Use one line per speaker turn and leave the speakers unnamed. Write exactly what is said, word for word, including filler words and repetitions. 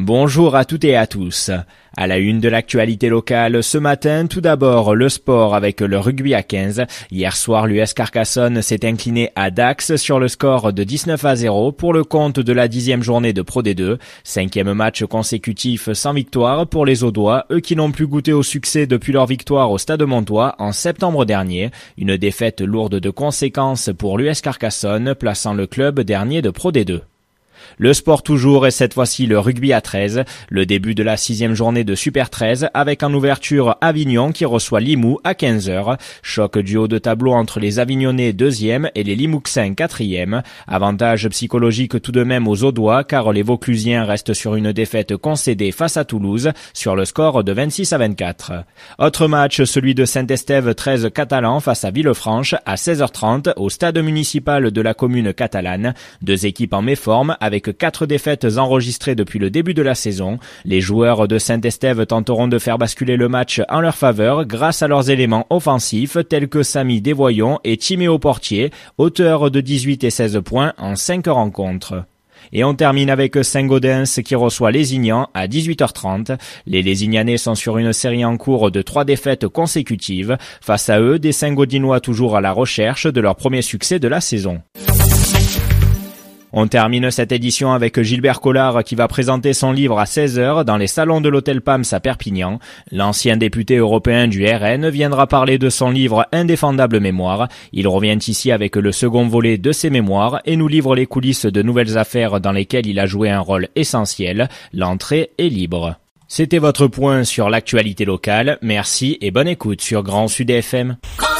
Bonjour à toutes et à tous. À la une de l'actualité locale, ce matin, tout d'abord, le sport avec le rugby à quinze. Hier soir, l'U S Carcassonne s'est incliné à Dax sur le score de dix-neuf à zéro pour le compte de la dixième journée de Pro D deux. Cinquième match consécutif sans victoire pour les Audois, eux qui n'ont plus goûté au succès depuis leur victoire au Stade Montois en septembre dernier. Une défaite lourde de conséquences pour l'U S Carcassonne, plaçant le club dernier de Pro D deux. Le sport toujours et cette fois-ci le rugby à treize, le début de la sixième journée de Super treize avec en ouverture Avignon qui reçoit Limoux à quinze heures. Choc du haut de tableau entre les Avignonnais deuxième et les Limouxins quatrième. Avantage psychologique tout de même aux Audois car les Vauclusiens restent sur une défaite concédée face à Toulouse sur le score de vingt-six à vingt-quatre. Autre match, celui de Saint-Estève treize Catalan face à Villefranche à seize heures trente au stade municipal de la commune catalane. Deux équipes en méforme avec quatre défaites enregistrées depuis le début de la saison. Les joueurs de Saint-Estève tenteront de faire basculer le match en leur faveur grâce à leurs éléments offensifs tels que Samy Desvoyons et Timéo Portier, auteurs de dix-huit et seize points en cinq rencontres. Et on termine avec Saint-Gaudens qui reçoit Lézignan à dix-huit heures trente. Les Lézignanais sont sur une série en cours de trois défaites consécutives. Face à eux, des Saint-Gaudinois toujours à la recherche de leur premier succès de la saison. On termine cette édition avec Gilbert Collard qui va présenter son livre à seize heures dans les salons de l'Hôtel Pams à Perpignan. L'ancien député européen du R N viendra parler de son livre Indéfendable mémoire. Il revient ici avec le second volet de ses mémoires et nous livre les coulisses de nouvelles affaires dans lesquelles il a joué un rôle essentiel. L'entrée est libre. C'était votre point sur l'actualité locale. Merci et bonne écoute sur Grand Sud F M.